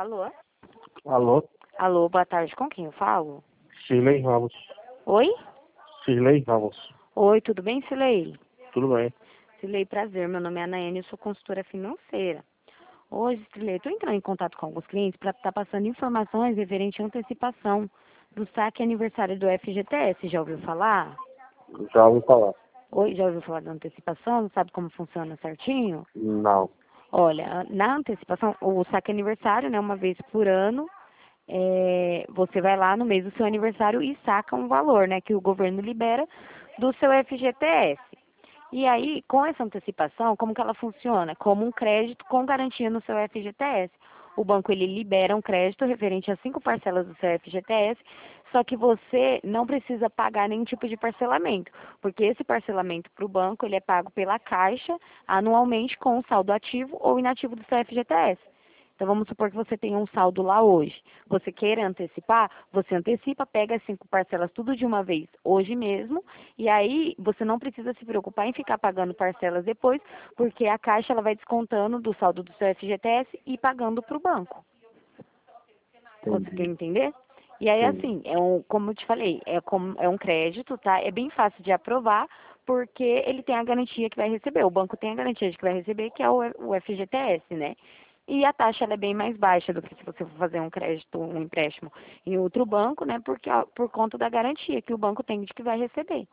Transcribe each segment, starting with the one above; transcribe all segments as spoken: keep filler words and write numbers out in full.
Alô? Alô? Alô, boa tarde. Com quem eu falo? Cirlei Ramos. Oi? Cirlei Ramos. Oi, tudo bem, Silei? Tudo bem? Silei, prazer. Meu nome é Anaene, eu sou consultora financeira. Hoje, Silei, estou entrando em contato com alguns clientes para estar passando informações referente à antecipação do saque aniversário do F G T S. Já ouviu falar? Já ouvi falar. Oi, já ouviu falar da antecipação? Não sabe como funciona certinho? Não. Olha, na antecipação, o saque aniversário, né, uma vez por ano, é, você vai lá no mês do seu aniversário e saca um valor, né, que o governo libera do seu F G T S. E aí, com essa antecipação, como que ela funciona? Como um crédito com garantia no seu F G T S. O banco, ele libera um crédito referente a cinco parcelas do seu F G T S, só que você não precisa pagar nenhum tipo de parcelamento, porque esse parcelamento para o banco, ele é pago pela Caixa anualmente com o saldo ativo ou inativo do seu F G T S. Então, vamos supor que você tenha um saldo lá hoje. Você queira antecipar, você antecipa, pega as cinco parcelas tudo de uma vez, hoje mesmo, e aí você não precisa se preocupar em ficar pagando parcelas depois, porque a Caixa ela vai descontando do saldo do seu F G T S e pagando para o banco. Você quer Entendi. entender? E aí, Entendi. assim, é um, como eu te falei, é, como, é um crédito, tá? É bem fácil de aprovar, porque ele tem a garantia que vai receber. O banco tem a garantia de que vai receber, que é o, o F G T S, né? E a taxa ela é bem mais baixa do que se você for fazer um crédito, um empréstimo em outro banco, né? Porque, ó, por conta da garantia que o banco tem de que vai receber.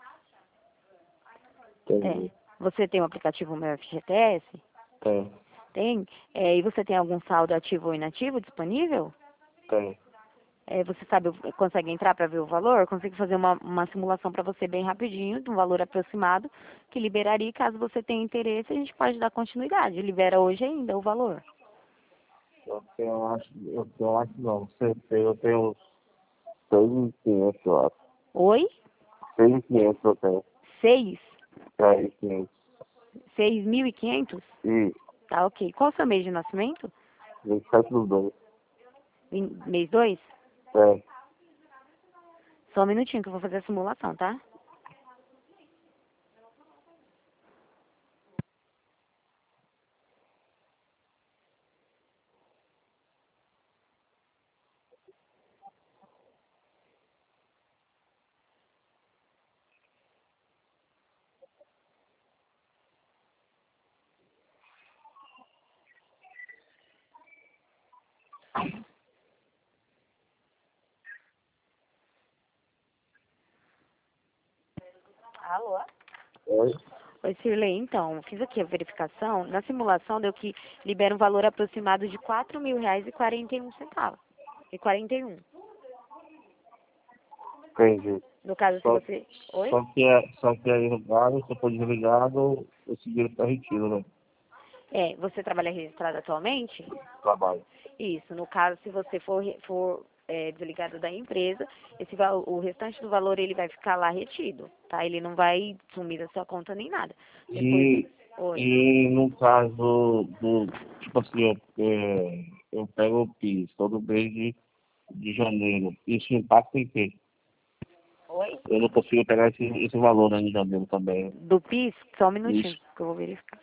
É. Entendi. Você tem o aplicativo Meu F G T S? Tem. Tem? É, e você tem algum saldo ativo ou inativo disponível? Tem. É, você sabe, consegue entrar para ver o valor? Eu consigo fazer uma, uma simulação para você bem rapidinho, de um valor aproximado, que liberaria, e caso você tenha interesse, a gente pode dar continuidade. Libera hoje ainda o valor. Eu tenho, eu acho, eu, eu acho não. Certeza, eu tenho uns seis mil e quinhentos, eu acho. Oi? seis mil e quinhentos eu tenho. Seis? seis mil e quinhentos. Seis mil e quinhentos? E Tá, ok. Qual o seu mês de nascimento? vinte e sete dos dois. Em- Mês dois? É. Só um minutinho que eu vou fazer a simulação, tá? Alô? Oi? Oi, Cirlei, então, fiz aqui a verificação. Na simulação deu que libera um valor aproximado de quatro mil reais e quarenta e um centavos. E quarenta e um. Entendi. No caso, se Só, você... Oi? só que é, só que aí no caso, se eu for desligado, esse dinheiro tá retido, né? É, você trabalha registrado atualmente? Trabalho. Isso. No caso, se você for, re- for é, desligado da empresa, esse, val- o restante do valor ele vai ficar lá retido, tá? Ele não vai sumir da sua conta nem nada. Depois... E, Oi. e no caso do, tipo assim, eu, é, eu pego o PIS todo mês de, de janeiro, isso impacta em quê? Oi? Eu não consigo pegar esse, esse valor, né, de janeiro também. Do PIS, só um minutinho Isso. que eu vou verificar.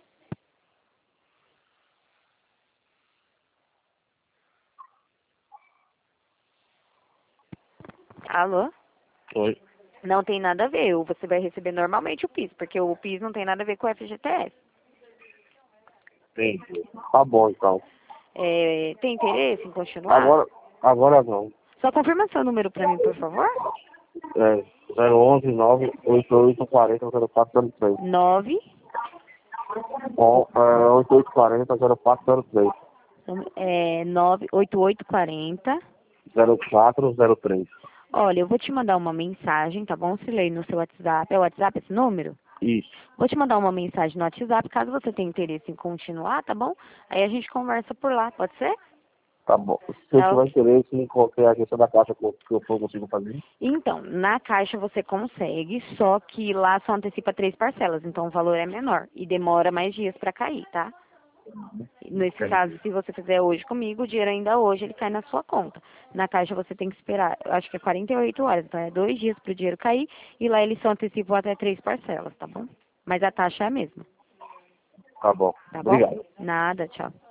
Alô? Foi. Não tem nada a ver. Você vai receber normalmente o PIS, porque o PIS não tem nada a ver com o F G T S. Entendi. Tá bom, então. É, tem interesse em continuar? Agora, agora não. Só confirma seu número para mim, por favor. É, zero onze nove oito oito quatro zero zero quatro zero três. Nove. Ó, é, oito oito quatro zero zero quatro zero três. É, nove oito oito quarenta. zero quatro zero três. Olha, eu vou te mandar uma mensagem, tá bom, Silei, no seu WhatsApp. É o WhatsApp esse número? Isso. Vou te mandar uma mensagem no WhatsApp, caso você tenha interesse em continuar, tá bom? Aí a gente conversa por lá, pode ser? Tá bom. Se eu Tá tiver ok. interesse em qualquer agência da Caixa que eu que eu consigo fazer. Então, na Caixa você consegue, só que lá só antecipa três parcelas, então o valor é menor e demora mais dias para cair, tá? Nesse caso, Entendi. se você fizer hoje comigo, o dinheiro ainda hoje ele cai na sua conta. Na Caixa você tem que esperar, eu acho que é quarenta e oito horas, então é dois dias para o dinheiro cair e lá eles só antecipam até três parcelas, tá bom? Mas a taxa é a mesma, Tá bom. tá bom? Obrigado. Nada, tchau.